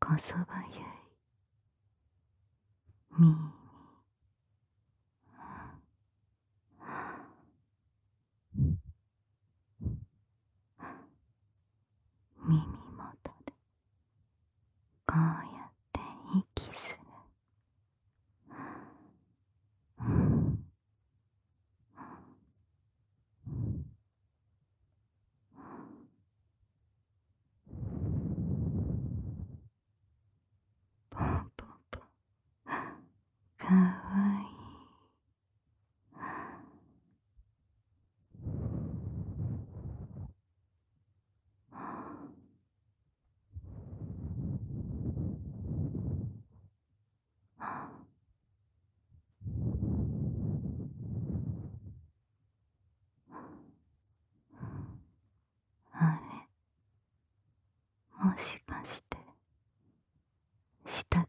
こそばゆい耳、耳元でこうやって息する。ポンポンポン、かわいい。あれ、もしかして舌